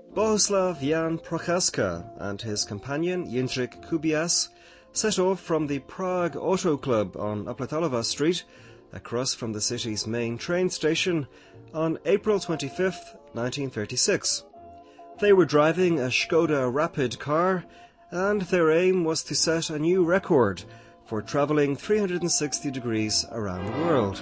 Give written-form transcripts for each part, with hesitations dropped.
Bohuslav Jan Prochaska and his companion Jindřich Kubias set off from the Prague Auto Club on Opletalova Street, across from the city's main train station, on April 25th, 1936. They were driving a Škoda Rapid car, and their aim was to set a new record for travelling 360 degrees around the world.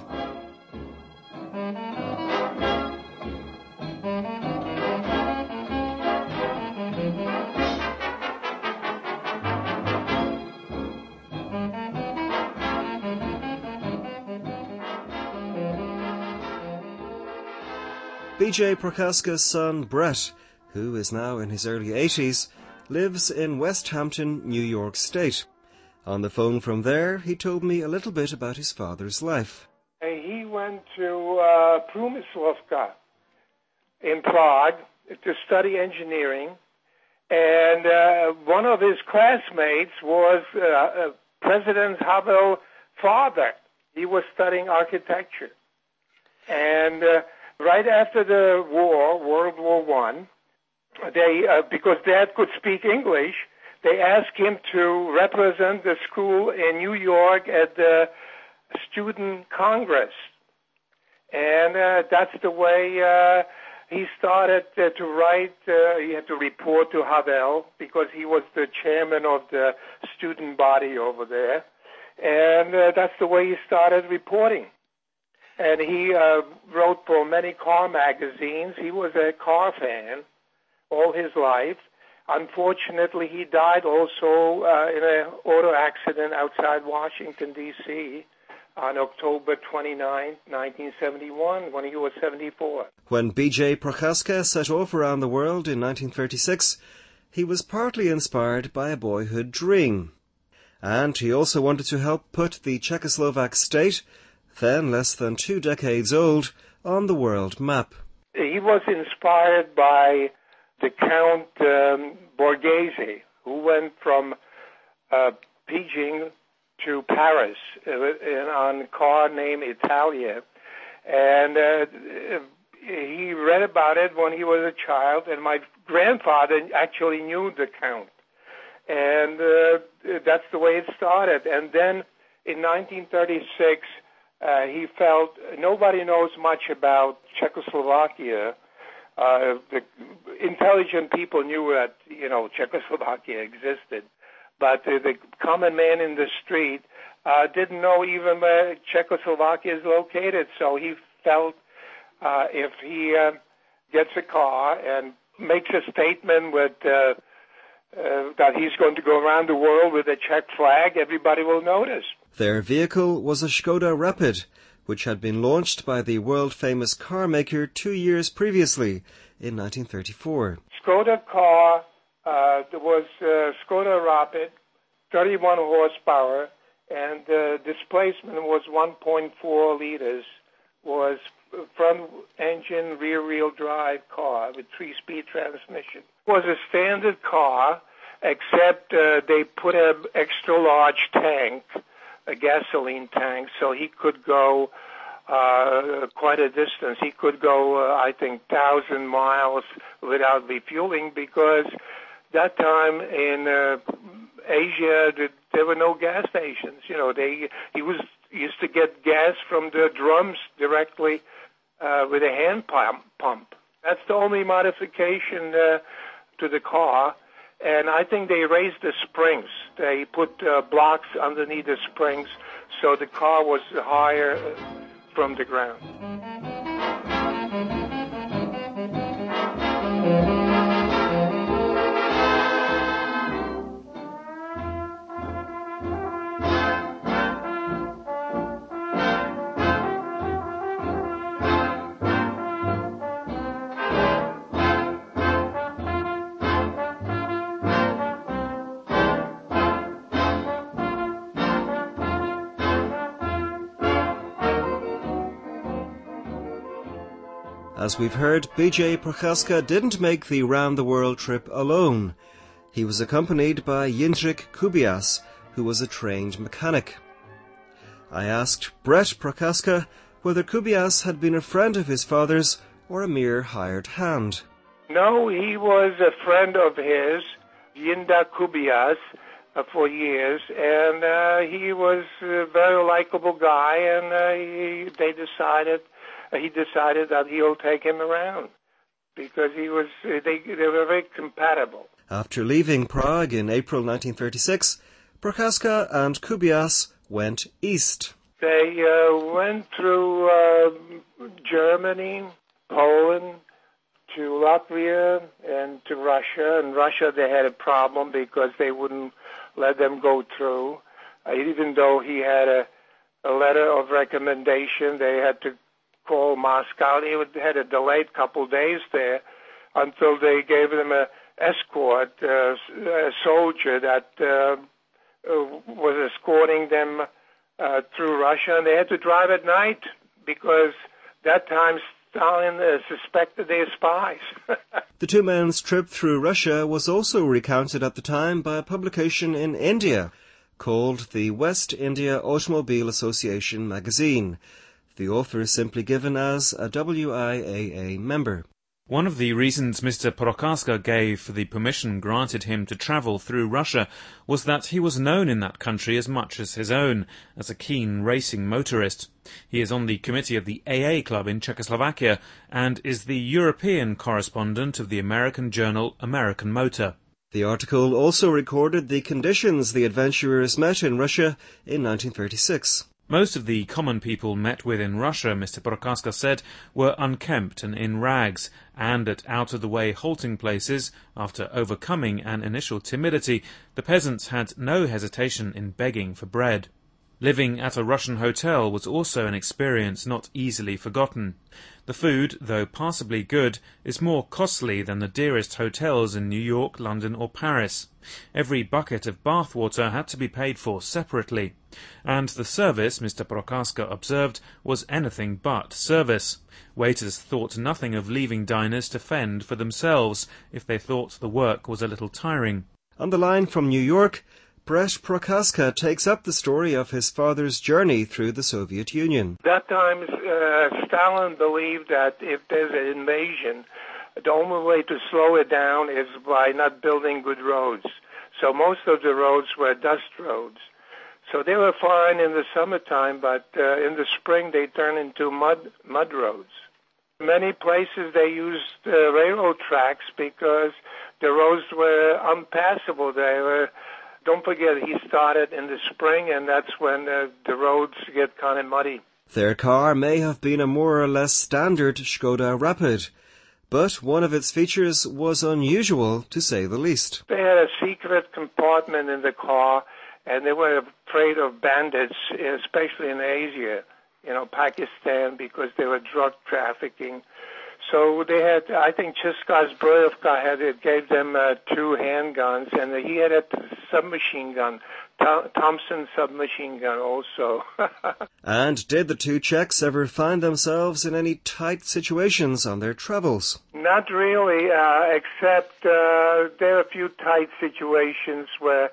B.J. Prochaska's son Brett, who is now in his early 80s, lives in West Hampton, New York State. On the phone from there, he told me a little bit about his father's life. He went to Průmyslovka in Prague to study engineering, and one of his classmates was President Havel's father. He was studying architecture. And right after the war, World War I, they because Dad could speak English, they asked him to represent the school in New York at the Student Congress. And that's the way he started to write. He had to report to Havel because he was the chairman of the student body over there. And that's the way he started reporting. And he wrote for many car magazines. He was a car fan all his life. Unfortunately, he died also in an auto accident outside Washington, D.C. on October 29, 1971, when he was 74. When B.J. Prochaska set off around the world in 1936, he was partly inspired by a boyhood dream. And he also wanted to help put the Czechoslovak state, then less than 2 decades old, on the world map. He was inspired by the Count Borghese, who went from Beijing to Paris on a car named Italia. And he read about it when he was a child, and my grandfather actually knew the Count. And that's the way it started. And then in 1936, he felt nobody knows much about Czechoslovakia. The intelligent people knew that, Czechoslovakia existed. But the common man in the street didn't know even where Czechoslovakia is located. So he felt if he gets a car and makes a statement with that he's going to go around the world with a Czech flag, everybody will notice. Their vehicle was a Škoda Rapid, which had been launched by the world-famous car maker 2 years previously, in 1934. Škoda car, there was Škoda Rapid, 31 horsepower, and the displacement was 1.4 liters, was front engine, rear-wheel drive car with 3-speed transmission. It was a standard car, except they put an extra-large tank, a gasoline tank, so he could go quite a distance. He could go, 1,000 miles without refueling, because that time in Asia there were no gas stations. He used to get gas from the drums directly with a hand pump. That's the only modification to the car. And I think they raised the springs. They put blocks underneath the springs, so the car was higher from the ground. As we've heard, B.J. Prochaska didn't make the round-the-world trip alone. He was accompanied by Jindřich Kubias, who was a trained mechanic. I asked Brett Prochaska whether Kubias had been a friend of his father's or a mere hired hand. No, he was a friend of his, Yinda Kubias, for years, and he was a very likable guy, and he decided that he'll take him around because they were very compatible. After leaving Prague in April 1936, Prochaska and Kubias went east. They went through Germany, Poland, to Latvia, and to Russia. In Russia, they had a problem because they wouldn't let them go through. Even though he had a letter of recommendation, they had to call Moscow. He had a delayed couple days there until they gave them an escort, a soldier that was escorting them through Russia, and they had to drive at night because that time Stalin suspected they were spies. The two men's trip through Russia was also recounted at the time by a publication in India called the West India Automobile Association magazine. The author is simply given as a WIAA member. One of the reasons Mr. Prochaska gave for the permission granted him to travel through Russia was that he was known in that country as much as his own, as a keen racing motorist. He is on the committee of the AA Club in Czechoslovakia and is the European correspondent of the American journal American Motor. The article also recorded the conditions the adventurers met in Russia in 1936. Most of the common people met with in Russia, Mr. Prochaska said, were unkempt and in rags, and at out-of-the-way halting places, after overcoming an initial timidity, the peasants had no hesitation in begging for bread. Living at a Russian hotel was also an experience not easily forgotten. The food, though passably good, is more costly than the dearest hotels in New York, London or Paris. Every bucket of bath water had to be paid for separately. And the service, Mr. Prochaska observed, was anything but service. Waiters thought nothing of leaving diners to fend for themselves if they thought the work was a little tiring. On the line from New York, Brett Prochaska takes up the story of his father's journey through the Soviet Union. That time, Stalin believed that if there's an invasion, the only way to slow it down is by not building good roads. So most of the roads were dust roads. So they were fine in the summertime, but in the spring they turned into mud roads. Many places they used railroad tracks because the roads were unpassable. Don't forget, he started in the spring, and that's when the roads get kind of muddy. Their car may have been a more or less standard Škoda Rapid, but one of its features was unusual, to say the least. They had a secret compartment in the car, and they were afraid of bandits, especially in Asia, Pakistan, because they were drug trafficking. So they had, I think Chizka Zbrojovka gave them 2 handguns, and he had a submachine gun, Thompson submachine gun also. And did the two Czechs ever find themselves in any tight situations on their travels? Not really, except there are a few tight situations where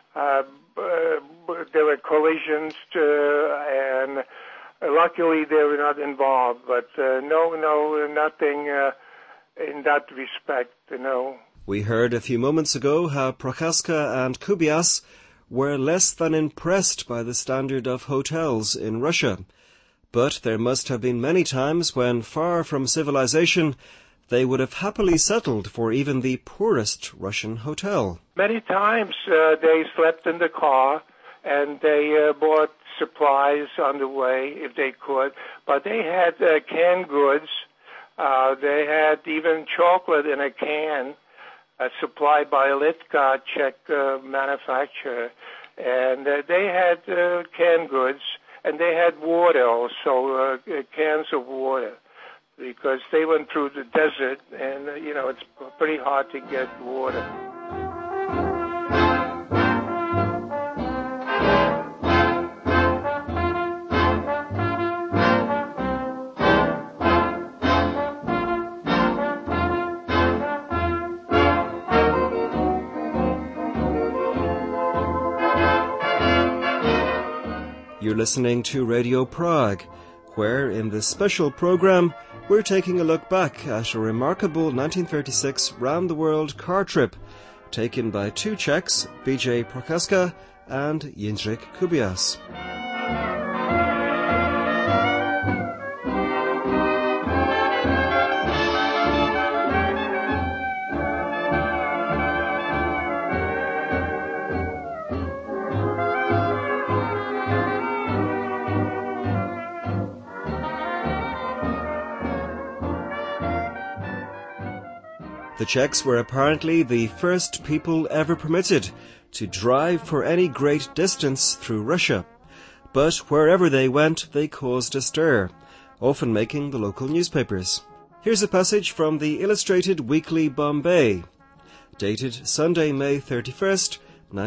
there were collisions, and luckily they were not involved, but nothing in that respect, We heard a few moments ago how Prochaska and Kubias were less than impressed by the standard of hotels in Russia. But there must have been many times when, far from civilization, they would have happily settled for even the poorest Russian hotel. Many times they slept in the car, and they bought supplies on the way if they could, but they had canned goods. They had even chocolate in a can supplied by Litka, Czech manufacturer, and they had canned goods, and they had water also, cans of water, because they went through the desert, and it's pretty hard to get water. You're listening to Radio Prague, where in this special program we're taking a look back at a remarkable 1936 round-the-world car trip taken by two Czechs, B.J. Prochaska and Jindřich Kubias. The Czechs were apparently the first people ever permitted to drive for any great distance through Russia. But wherever they went, they caused a stir, often making the local newspapers. Here's a passage from the Illustrated Weekly Bombay, dated Sunday, May 31st,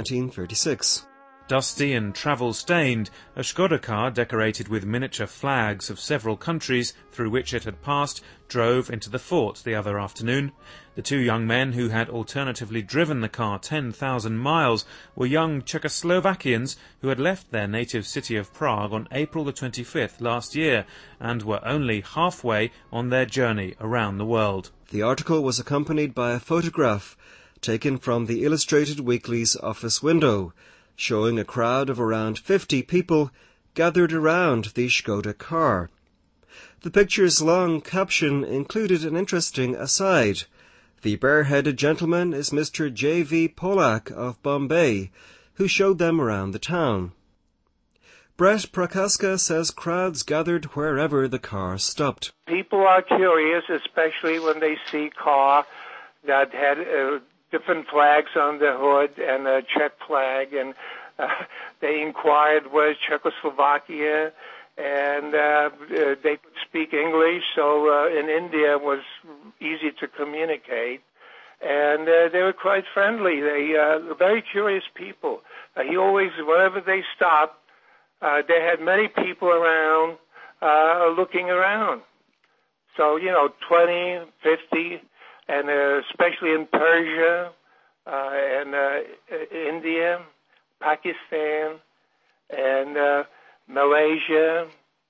1936. Dusty and travel-stained, a Škoda car decorated with miniature flags of several countries through which it had passed drove into the fort the other afternoon. The two young men who had alternatively driven the car 10,000 miles were young Czechoslovakians who had left their native city of Prague on April the 25th last year and were only halfway on their journey around the world. The article was accompanied by a photograph taken from the Illustrated Weekly's office window, showing a crowd of around 50 people gathered around the Škoda car. The picture's long caption included an interesting aside. The bare-headed gentleman is Mr. J.V. Polak of Bombay, who showed them around the town. Brett Prochaska says crowds gathered wherever the car stopped. People are curious, especially when they see a car that had different flags on the hood and a Czech flag, and they inquired where's Czechoslovakia, and they could speak English, so in India it was easy to communicate, and they were quite friendly. They were very curious people. He always, wherever they stopped, they had many people around looking around. So, 20, 50, and especially in Persia and India, Pakistan, and Malaysia.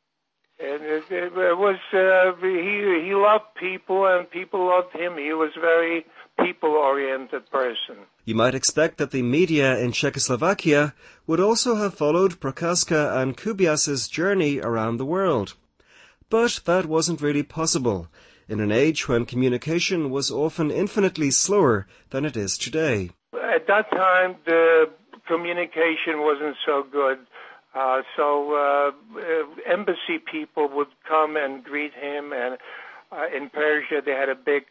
And it was he loved people, and people loved him. He was a very people-oriented person. You might expect that the media in Czechoslovakia would also have followed Prochaska and Kubias's journey around the world. But that wasn't really possible, in an age when communication was often infinitely slower than it is today. At that time, the communication wasn't so good. So embassy people would come and greet him, and in Persia they had a big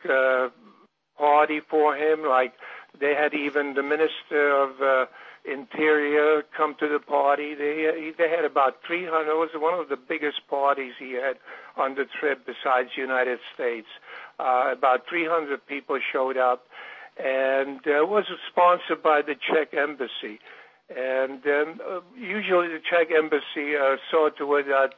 party for him. Like they had even the Minister of Interior come to the party. They had about 300. It was one of the biggest parties he had on the trip besides the United States. About 300 people showed up, and it was sponsored by the Czech embassy. And usually the Czech embassy saw to it that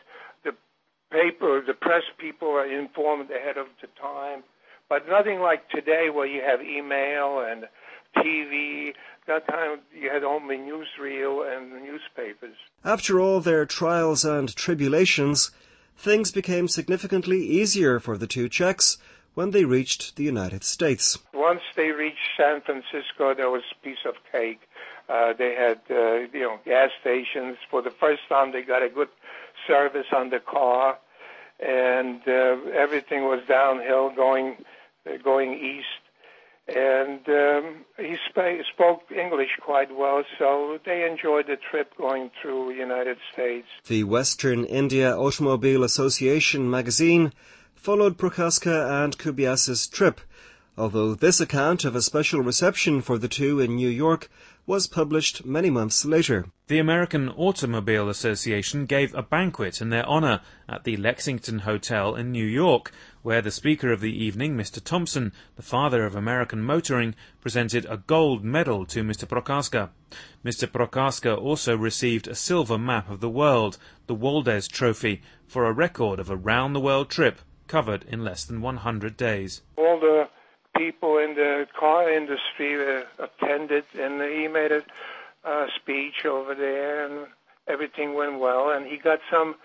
the press people are informed ahead of the time. But nothing like today where you have email and TV. That time you had only newsreel and newspapers. After all their trials and tribulations, things became significantly easier for the two Czechs when they reached the United States. Once they reached San Francisco, there was a piece of cake. They had, gas stations. For the first time, they got a good service on the car, and everything was downhill, going east. And he spoke English quite well, so they enjoyed the trip going through the United States. The Western India Automobile Association magazine followed Prochaska and Kubias's trip, although this account of a special reception for the two in New York was published many months later. The American Automobile Association gave a banquet in their honor at the Lexington Hotel in New York, where the speaker of the evening, Mr. Thompson, the father of American motoring, presented a gold medal to Mr. Prochaska. Mr. Prochaska also received a silver map of the world, the Waldes Trophy, for a record of a round-the-world trip covered in less than 100 days. All the people in the car industry attended, and he made a speech over there, and everything went well. And he got some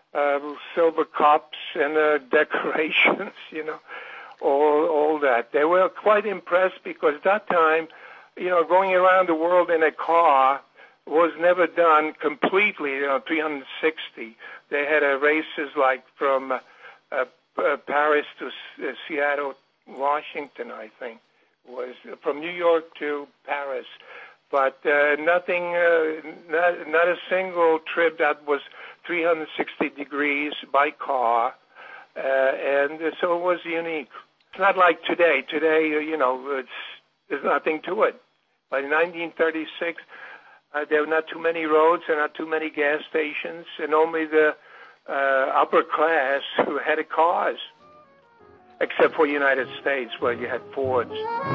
silver cups and decorations, all that. They were quite impressed because that time, going around the world in a car was never done completely, 360. They had races like from Paris to Seattle, Washington, I think, was from New York to Paris. But nothing, not a single trip that was 360 degrees by car, and so it was unique. It's not like today. Today, there's nothing to it. By 1936, there were not too many roads and not too many gas stations, and only the upper class who had cars, except for the United States, where you had Fords.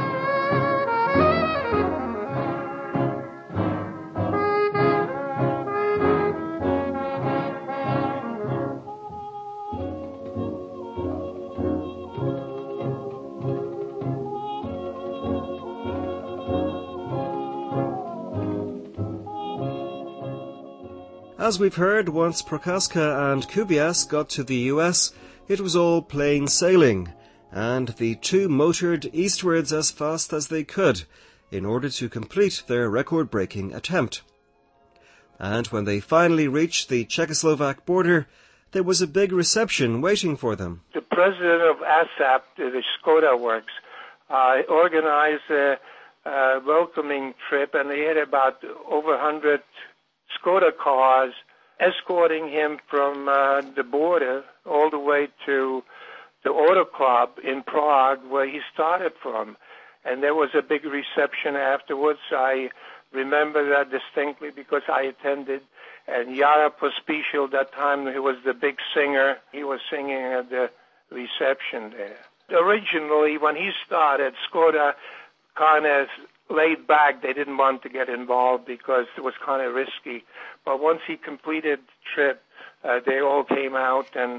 As we've heard, once Prochaska and Kubias got to the US, it was all plain sailing, and the two motored eastwards as fast as they could in order to complete their record-breaking attempt. And when they finally reached the Czechoslovak border, there was a big reception waiting for them. The president of ASAP, the Skoda Works, organized a welcoming trip, and they had about over 100 Skoda cars escorting him from the border all the way to the Auto Club in Prague, where he started from. And there was a big reception afterwards. I remember that distinctly because I attended. And Jara Pospíšil, that time he was the big singer. He was singing at the reception there. Originally, when he started, Skoda kind of laid back. They didn't want to get involved because it was kind of risky. But once he completed the trip, they all came out and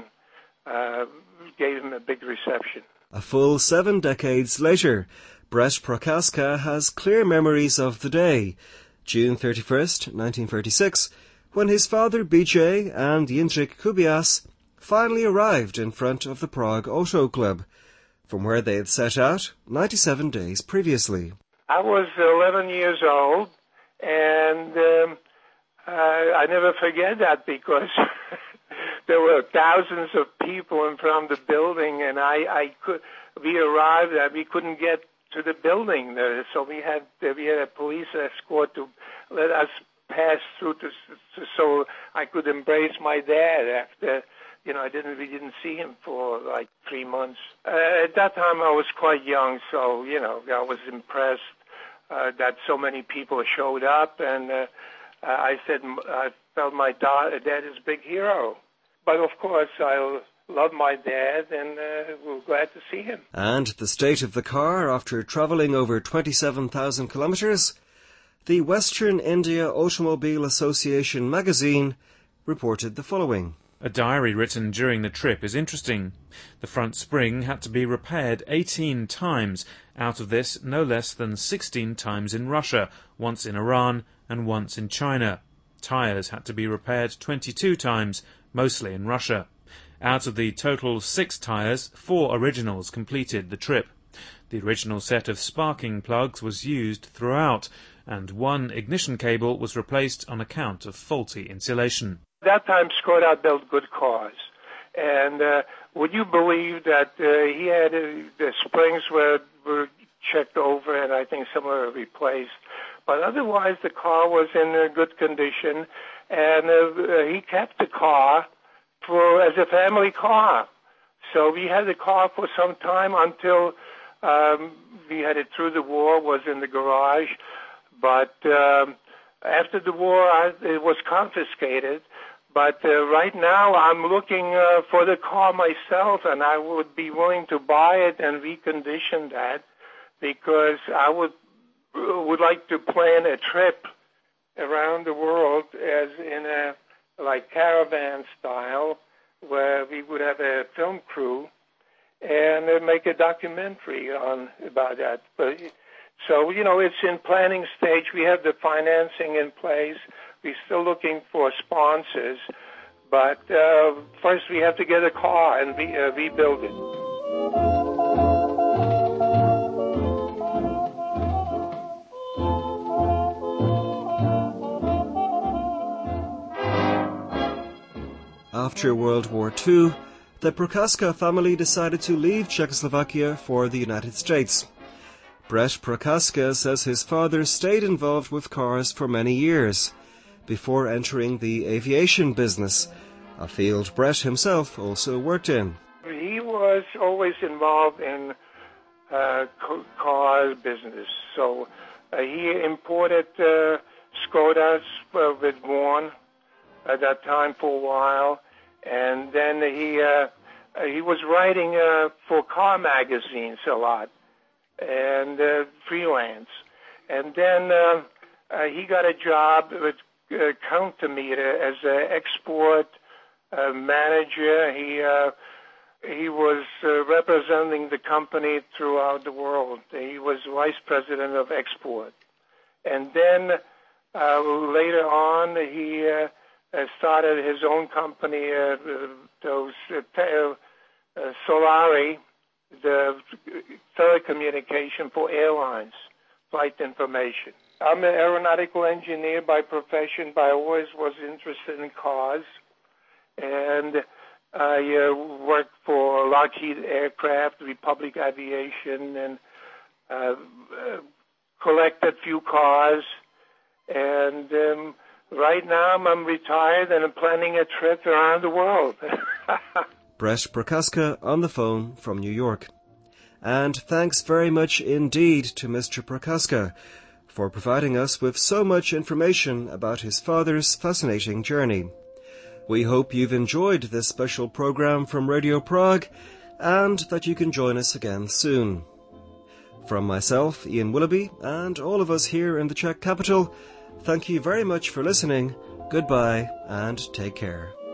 gave him a big reception. A full 7 decades later, Brett Prochaska has clear memories of the day, June 31st, 1936, when his father BJ and Jindřich Kubias finally arrived in front of the Prague Auto Club, from where they had set out 97 days previously. I was 11 years old, and I never forget that because there were thousands of people in front of the building, and we arrived and we couldn't get to the building there, so we had a police escort to let us pass through so I could embrace my dad after. We didn't see him for like 3 months. At that time, I was quite young, so, I was impressed that so many people showed up, and I felt my dad is a big hero. But, of course, I love my dad, and we're glad to see him. And the state of the car after travelling over 27,000 kilometres? The Western India Automobile Association magazine reported the following. A diary written during the trip is interesting. The front spring had to be repaired 18 times, out of this no less than 16 times in Russia, once in Iran and once in China. Tyres had to be repaired 22 times, mostly in Russia. Out of the total 6 tyres, 4 originals completed the trip. The original set of sparking plugs was used throughout, and 1 ignition cable was replaced on account of faulty insulation. At that time, Skoda built good cars. And would you believe that he had the springs were checked over, and I think some were replaced. But otherwise, the car was in good condition, and he kept the car as a family car. So we had the car for some time until we had it through the war, was in the garage. But after the war, it was confiscated. But right now, I'm looking for the car myself, and I would be willing to buy it and recondition that, because I would like to plan a trip around the world as in a like caravan style, where we would have a film crew and make a documentary about that. But so it's in planning stage. We have the financing in place. We're still looking for sponsors, but But first we have to get a car and rebuild it. After World War II, the Prochaska family decided to leave Czechoslovakia for the United States. Brett Prochaska says his father stayed involved with cars for many years, before entering the aviation business, a field Brett himself also worked in. He was always involved in car business, so he imported Skodas with Warn at that time for a while, and then he was writing for car magazines a lot and freelance, and then he got a job with Countermeter as an export manager. He was representing the company throughout the world. He was vice president of export, and then later on he started his own company, Solari, the telecommunication for airlines, flight information. I'm an aeronautical engineer by profession, but I always was interested in cars. And I worked for Lockheed Aircraft, Republic Aviation, and collected a few cars. And right now I'm retired and I'm planning a trip around the world. Brett Prochaska on the phone from New York. And thanks very much indeed to Mr. Prochaska for providing us with so much information about his father's fascinating journey. We hope you've enjoyed this special program from Radio Prague and that you can join us again soon. From myself, Ian Willoughby, and all of us here in the Czech capital, thank you very much for listening. Goodbye and take care.